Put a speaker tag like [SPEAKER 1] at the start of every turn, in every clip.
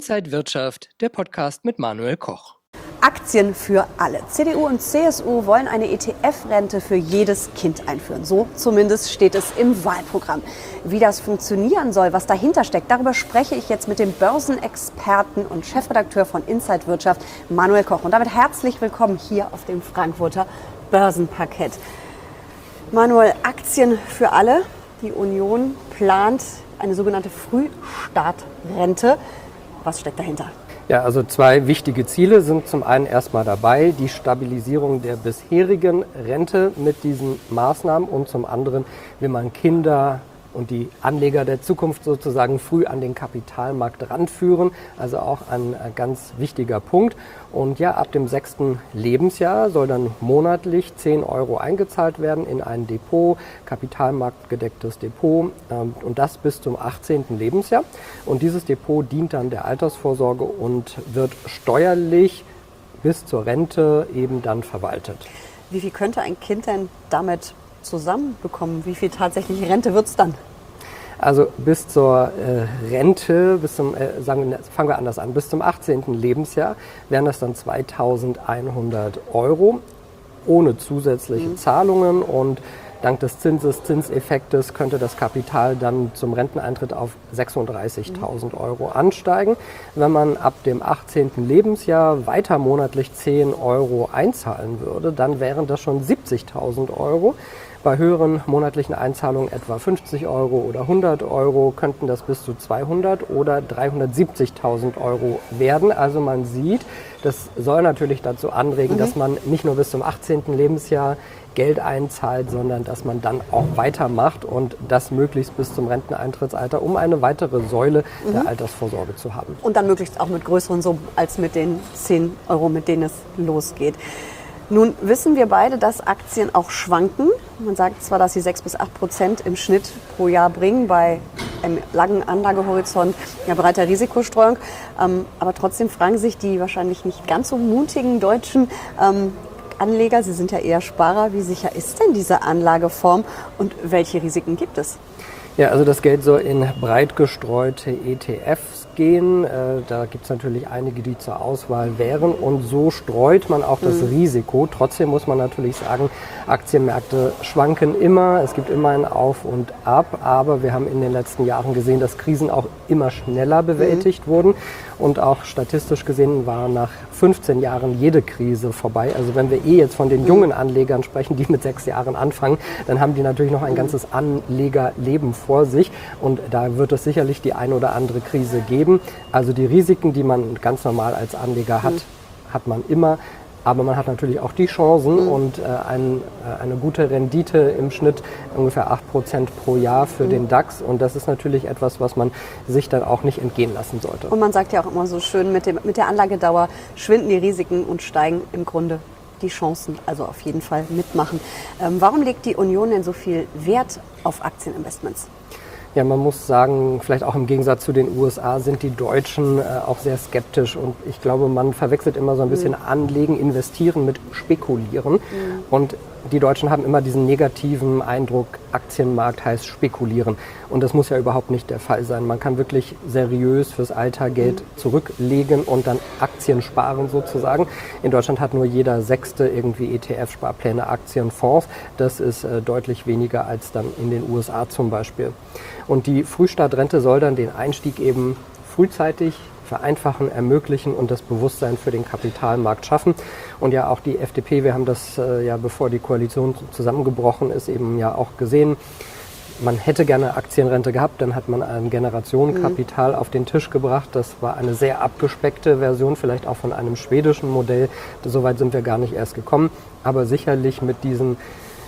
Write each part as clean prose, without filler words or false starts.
[SPEAKER 1] Inside Wirtschaft, der Podcast mit Manuel Koch.
[SPEAKER 2] Aktien für alle. CDU und CSU wollen eine ETF-Rente für jedes Kind einführen. So zumindest steht es im Wahlprogramm. Wie das funktionieren soll, was dahinter steckt, darüber spreche ich jetzt mit dem Börsenexperten und Chefredakteur von Inside Wirtschaft, Manuel Koch. Und damit herzlich willkommen hier auf dem Frankfurter Börsenparkett. Manuel, Aktien für alle. Die Union plant eine sogenannte Frühstartrente. Was steckt dahinter?
[SPEAKER 3] Ja, also zwei wichtige Ziele sind zum einen erstmal dabei, die Stabilisierung der bisherigen Rente mit diesen Maßnahmen und zum anderen will man Kinder und die Anleger der Zukunft sozusagen früh an den Kapitalmarkt ranführen. Also auch ein ganz wichtiger Punkt. Und ja, ab dem 6. Lebensjahr soll dann monatlich 10 € eingezahlt werden in ein Depot, kapitalmarktgedecktes Depot und das bis zum 18. Lebensjahr. Und dieses Depot dient dann der Altersvorsorge und wird steuerlich bis zur Rente eben dann verwaltet.
[SPEAKER 2] Wie viel könnte ein Kind denn damit zusammenbekommen? Wie viel tatsächliche Rente wird es dann?
[SPEAKER 3] Also bis zur Rente, fangen wir anders an, bis zum 18. Lebensjahr wären das dann 2.100 € ohne zusätzliche Zahlungen und dank des Zinseseffektes könnte das Kapital dann zum Renteneintritt auf 36.000 € ansteigen. Wenn man ab dem 18. Lebensjahr weiter monatlich 10 € einzahlen würde, dann wären das schon 70.000 €. Bei höheren monatlichen Einzahlungen etwa 50 € oder 100 € könnten das bis zu 200 oder 370.000 € werden. Also man sieht, das soll natürlich dazu anregen, dass man nicht nur bis zum 18. Lebensjahr Geld einzahlt, sondern dass man dann auch weitermacht und das möglichst bis zum Renteneintrittsalter, um eine weitere Säule der Altersvorsorge zu haben.
[SPEAKER 2] Und dann möglichst auch mit größeren Summen als mit den 10 €, mit denen es losgeht. Nun wissen wir beide, dass Aktien auch schwanken. Man sagt zwar, dass sie 6-8% im Schnitt pro Jahr bringen, bei einem langen Anlagehorizont breiter Risikostreuung. Aber trotzdem fragen sich die wahrscheinlich nicht ganz so mutigen deutschen Anleger, sie sind ja eher Sparer, wie sicher ist denn diese Anlageform und welche Risiken gibt es?
[SPEAKER 3] Ja, also das Geld soll in breit gestreute ETFs gehen. Da gibt es natürlich einige, die zur Auswahl wären und so streut man auch das Risiko. Trotzdem muss man natürlich sagen, Aktienmärkte schwanken immer, es gibt immer ein Auf und Ab, aber wir haben in den letzten Jahren gesehen, dass Krisen auch immer schneller bewältigt wurden und auch statistisch gesehen war nach 15 Jahren jede Krise vorbei. Also wenn wir jetzt von den jungen Anlegern sprechen, die mit 6 Jahren anfangen, dann haben die natürlich noch ein ganzes Anlegerleben vor sich und da wird es sicherlich die ein oder andere Krise geben. Also die Risiken, die man ganz normal als Anleger hat, hat man immer. Aber man hat natürlich auch die Chancen und eine gute Rendite im Schnitt ungefähr 8% pro Jahr für den DAX. Und das ist natürlich etwas, was man sich dann auch nicht entgehen lassen sollte.
[SPEAKER 2] Und man sagt ja auch immer so schön, mit der Anlagedauer schwinden die Risiken und steigen im Grunde die Chancen. Also auf jeden Fall mitmachen. Warum legt die Union denn so viel Wert auf Aktieninvestments?
[SPEAKER 3] Ja, man muss sagen, vielleicht auch im Gegensatz zu den USA sind die Deutschen auch sehr skeptisch und ich glaube, man verwechselt immer so ein bisschen Anlegen, Investieren mit Spekulieren und die Deutschen haben immer diesen negativen Eindruck, Aktienmarkt heißt spekulieren und das muss ja überhaupt nicht der Fall sein. Man kann wirklich seriös fürs Alter Geld zurücklegen und dann Aktien sparen sozusagen. In Deutschland hat nur jeder Sechste irgendwie ETF-Sparpläne, Aktien, Fonds. Das ist deutlich weniger als dann in den USA zum Beispiel. Und die Frühstartrente soll dann den Einstieg eben frühzeitig vereinfachen, ermöglichen und das Bewusstsein für den Kapitalmarkt schaffen. Und ja, auch die FDP, wir haben das bevor die Koalition zusammengebrochen ist, eben ja auch gesehen, man hätte gerne Aktienrente gehabt, dann hat man ein Generationenkapital auf den Tisch gebracht. Das war eine sehr abgespeckte Version, vielleicht auch von einem schwedischen Modell. Soweit sind wir gar nicht erst gekommen, aber sicherlich mit diesen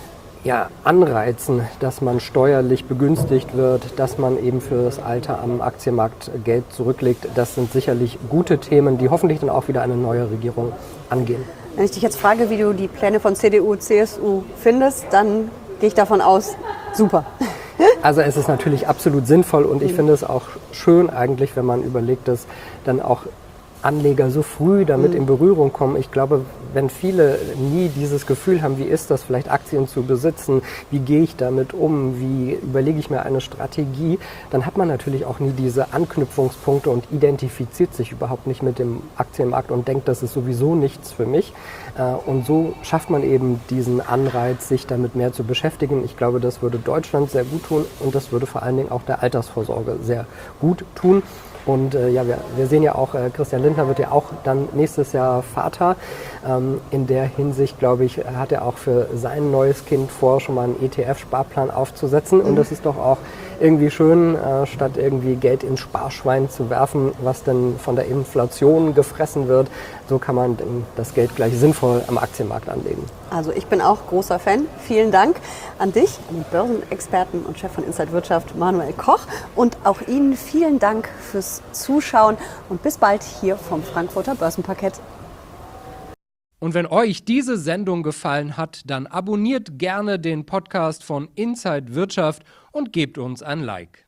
[SPEAKER 3] Anreizen, dass man steuerlich begünstigt wird, dass man eben für das Alter am Aktienmarkt Geld zurücklegt. Das sind sicherlich gute Themen, die hoffentlich dann auch wieder eine neue Regierung angehen.
[SPEAKER 2] Wenn ich dich jetzt frage, wie du die Pläne von CDU, CSU findest, dann gehe ich davon aus, super.
[SPEAKER 3] Also es ist natürlich absolut sinnvoll und ich finde es auch schön eigentlich, wenn man überlegt, dass dann auch Anleger so früh damit in Berührung kommen. Ich glaube, wenn viele nie dieses Gefühl haben, wie ist das, vielleicht Aktien zu besitzen, wie gehe ich damit um, wie überlege ich mir eine Strategie, dann hat man natürlich auch nie diese Anknüpfungspunkte und identifiziert sich überhaupt nicht mit dem Aktienmarkt und denkt, das ist sowieso nichts für mich. Und so schafft man eben diesen Anreiz, sich damit mehr zu beschäftigen. Ich glaube, das würde Deutschland sehr gut tun und das würde vor allen Dingen auch der Altersvorsorge sehr gut tun. Und wir sehen ja auch, Christian Lindner wird ja auch dann nächstes Jahr Vater. In der Hinsicht, glaube ich, hat er auch für sein neues Kind vor, schon mal einen ETF-Sparplan aufzusetzen. Und das ist doch auch irgendwie schön, statt irgendwie Geld ins Sparschwein zu werfen, was dann von der Inflation gefressen wird. So kann man das Geld gleich sinnvoll am Aktienmarkt anlegen.
[SPEAKER 2] Also ich bin auch großer Fan. Vielen Dank an dich, an den Börsenexperten und Chef von Inside Wirtschaft, Manuel Koch. Und auch Ihnen vielen Dank fürs Zuschauen und bis bald hier vom Frankfurter Börsenparkett.
[SPEAKER 1] Und wenn euch diese Sendung gefallen hat, dann abonniert gerne den Podcast von Inside Wirtschaft und gebt uns ein Like.